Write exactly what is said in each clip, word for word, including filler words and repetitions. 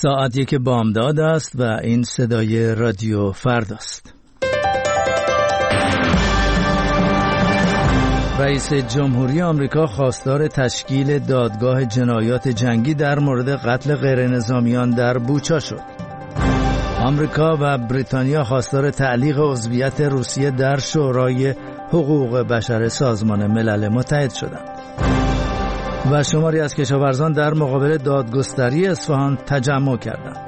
ساعت یک بامداد است و این صدای رادیو فرداست. رئیس جمهوری آمریکا خواستار تشکیل دادگاه جنایات جنگی در مورد قتل غیرنظامیان در بوچا شد. آمریکا و بریتانیا خواستار تعلیق عضویت روسیه در شورای حقوق بشر سازمان ملل متحد شدند. و شماری از کشاورزان در مقابل دادگستری اصفهان تجمع کردند.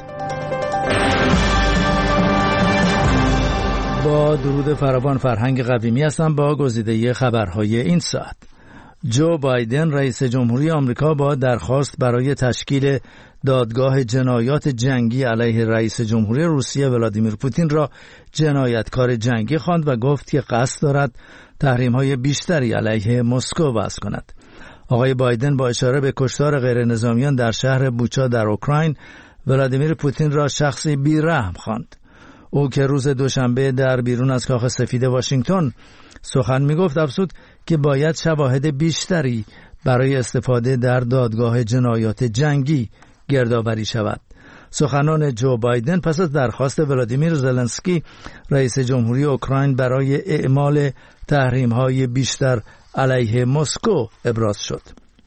با درود فراوان، فرهنگ قویمی هستم با گزیده خبرهای این ساعت. جو بایدن رئیس جمهوری آمریکا با درخواست برای تشکیل دادگاه جنایات جنگی علیه رئیس جمهوری روسیه ولادیمیر پوتین را جنایتکار جنگی خواند و گفت که قصد دارد تحریم‌های بیشتری علیه مسکو وضع کند. آقای بایدن با اشاره به کشتار غیرنظامیان در شهر بوچا در اوکراین ولادیمیر پوتین را شخصی بی‌رحم خواند. او که روز دوشنبه در بیرون از کاخ سفید واشنگتن سخن می‌گفت افزود که باید شواهد بیشتری برای استفاده در دادگاه جنایات جنگی گردآوری شود. سخنان جو بایدن پس از درخواست ولادیمیر زلنسکی رئیس جمهوری اوکراین برای اعمال تحریم‌های بیشتر علیه مسکو ابراز شد.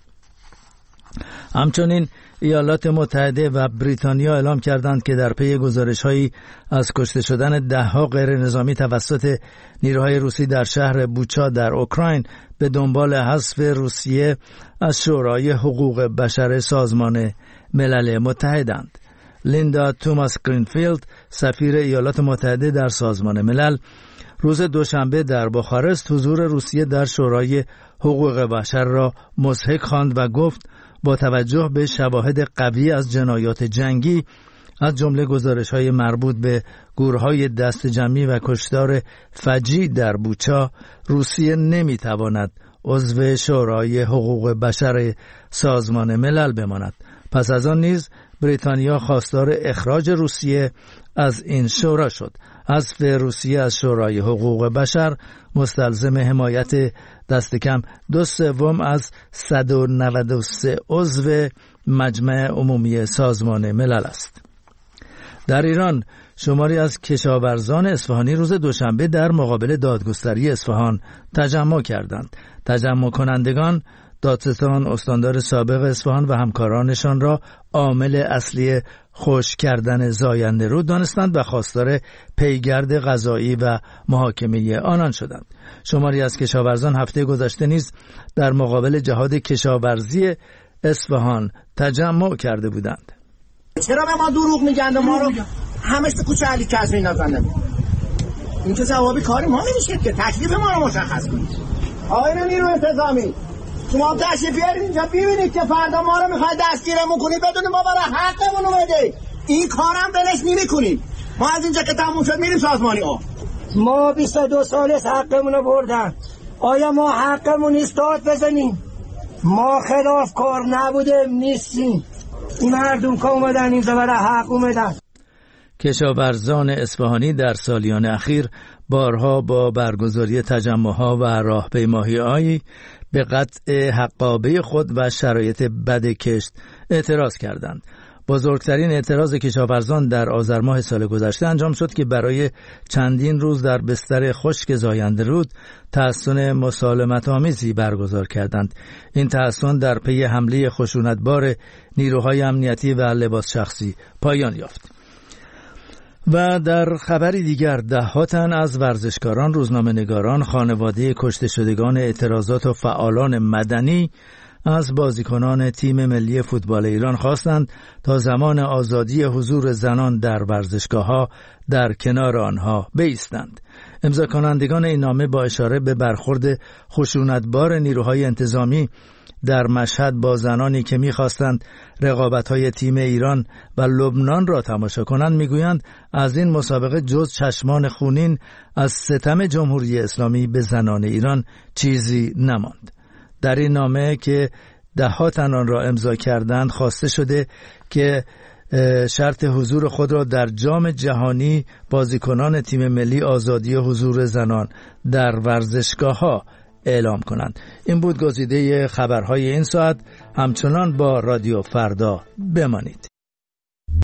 همچنین ایالات متحده و بریتانیا اعلام کردند که در پی گزارش‌هایی از کشته شدن ده‌ها غیرنظامی توسط نیروهای روسی در شهر بوچا در اوکراین به دنبال حذف روسیه از شورای حقوق بشر سازمان ملل متحدند. لیندا توماس گرینفیلد، سفیر ایالات متحده در سازمان ملل، روز دوشنبه در بخارست حضور روسیه در شورای حقوق بشر را مضحک خواند و گفت با توجه به شواهد قوی از جنایات جنگی از جمله گزارش‌های مربوط به گورهای دست جمعی و کشتار فجیع در بوچا، روسیه نمی‌تواند عضو شورای حقوق بشر سازمان ملل بماند. پس از آن نیز بریتانیا خواستار اخراج روسیه از این شورا شد. حذف روسیه از شورای حقوق بشر مستلزم حمایت دست کم دو سوم از صد و نود و سه عضو مجمع عمومی سازمان ملل است. در ایران شماری از کشاورزان اصفهانی روز دوشنبه در مقابل دادگستری اصفهان تجمع کردند. تجمع کنندگان دادستان استاندار سابق اصفهان و همکارانشان را عامل اصلی خشک کردن زاینده رود دانستند و خواستار پیگرد قضایی و محاکمه آنان شدند. شماری از کشاورزان هفته گذشته نیز در مقابل جهاد کشاورزی اصفهان تجمع کرده بودند. چرا به ما دروغ میگن و ما رو همش تو کوچه علی کظمی نازنده؟ این که جوابی کاری ما نمیشه که تکلیف ما رو مشخص کنید. آقای نیرو انتظامی، شما تشریف بیارید اینجا ببینید که فردا ما رو میخواید دستگیرمون کنید بدون ما برای حقمون رو بدید. این کارم دلش نمی‌کنید. ما از اینجا که تموم شد میریم سازمانی ها. ما بیست و دو سال است حقمون رو بردن. آیا ما حقمون نیست داد بزنیم؟ ما خلاف کار نبودیم نیستیم. این مردم که اومدن اینجا برای حق اومدن. کشاورزان اصفهانی در سالیان اخیر بارها با برگزاری تجمع‌ها و راهپیمایی‌هایی به قطع حقابه خود و شرایط بد کشت اعتراض کردند. بزرگترین اعتراض کشاورزان در آذر ماه سال گذشته انجام شد که برای چندین روز در بستر خشک زاینده رود تحصن مسالمت آمیزی برگزار کردند. این تحصن در پی حمله خشونتبار نیروهای امنیتی و لباس شخصی پایان یافت. و در خبری دیگر ده‌ها تن از ورزشکاران، روزنامه‌نگاران، خانواده کشته شدگان اعتراضات و فعالان مدنی از بازیکنان تیم ملی فوتبال ایران خواستند تا زمان آزادی حضور زنان در ورزشگاه‌ها در کنار آنها بایستند. امضا کنندگان این نامه با اشاره به برخورد خشونتبار نیروهای انتظامی در مشهد با زنانی که می‌خواستند رقابت‌های تیم ایران و لبنان را تماشا کنند می‌گویند از این مسابقه جز چشمان خونین از ستم جمهوری اسلامی به زنان ایران چیزی نماند. در این نامه که ده‌ها تن آن را امضا کردند خواسته شده که شرط حضور خود را در جام جهانی بازیکنان تیم ملی آزادی حضور زنان در ورزشگاه‌ها اعلام کنند. این بود گزیده خبرهای این ساعت. همچنان با رادیو فردا بمانید.